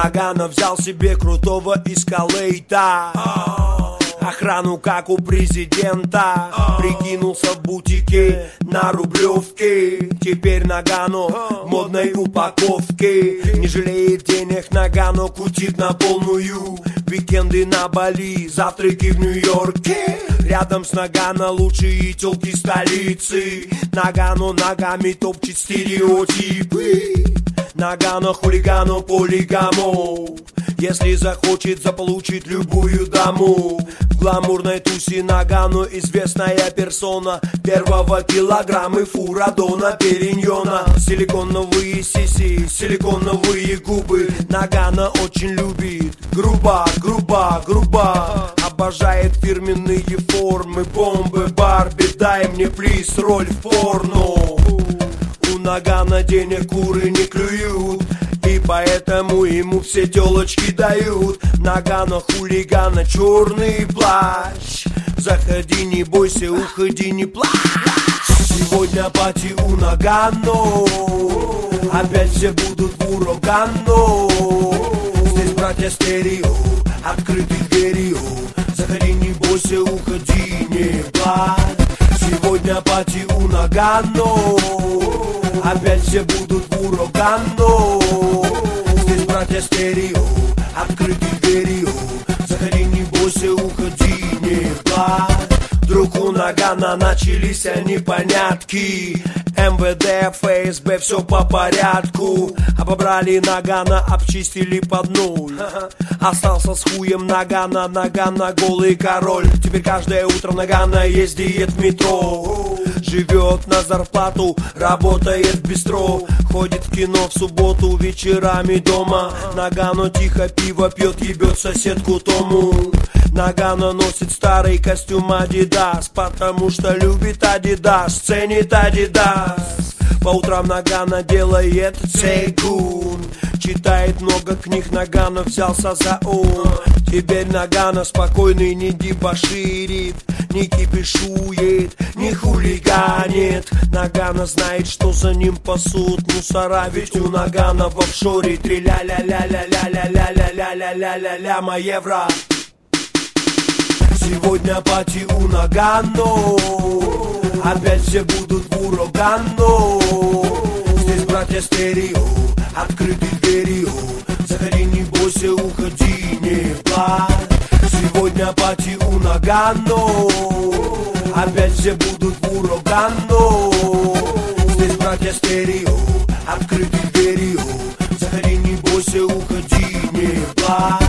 Нагано взял себе крутого эскалейта, охрану как у президента. Прикинулся в бутике на Рублевке. Теперь Нагано в модной упаковке. Не жалеет денег Нагано, кутит на полную. Уикенды на Бали, завтраки в Нью-Йорке. Рядом с Нагано лучшие тёлки столицы. Нагано ногами топчет стереотипы. Нагано хулигану полигамов. Если захочет, заполучит любую даму. В гламурной тусе Нагано известная персона. Первого килограмма фура Дона Периньона. Силиконовые сиси, силиконовые губы. Нагано очень любит грубо, грубо, грубо. Обожает фирменные формы, бомбы, Барби. Дай мне, плиз, роль в порно. У Нагано денег куры не клюют, и поэтому ему все тёлочки дают. Нагано хулигана черный плащ. Заходи, не бойся, уходи, не плачь. Сегодня пати у Нагано. Опять все будут в урагано. Здесь братья стерео, открыты двери. Заходи, не бойся, уходи, не плачь. Сегодня пати у Нагано. Опять все будут в урагано. Здесь братья стерео, открыты двери. Заходи, не бойся, уходи, не плачь. Вдруг у Нагано начались непонятки. МВД, ФСБ, все по порядку. Обобрали Нагано, обчистили под ноль. Остался с хуем Нагано, Нагано голый король. Теперь каждое утро Нагано ездит в метро. Живет на зарплату, работает в бистро. Ходит в кино в субботу, вечерами дома. Нагано тихо пиво пьет, ебет соседку Тому. Нагано носит старый костюм Адидас, потому что любит Адидас, ценит Адидас. По утрам Нагано делает цейгун. Читает много книг, Нагано взялся за ум. Теперь Нагано спокойный, не дебоширит, не кипишует, не хулиганит. Нагано знает, что за ним пасут мусора, ведь у Нагано в офшоре 3 ля-ля-ля-ля-ля-ля-ля-ля-ля-ля-ля-ля-ля-ля евро. Сегодня пати у Нагано. Опять все будут в урагано. Здесь братья стерео, открыты двери. Заходи, не бойся, уходи, не плачь. Сегодня пати у Нагано. Опять все будут в урагано. Здесь братья стерео, открыты двери. Заходи, не бойся, уходи, не плачь.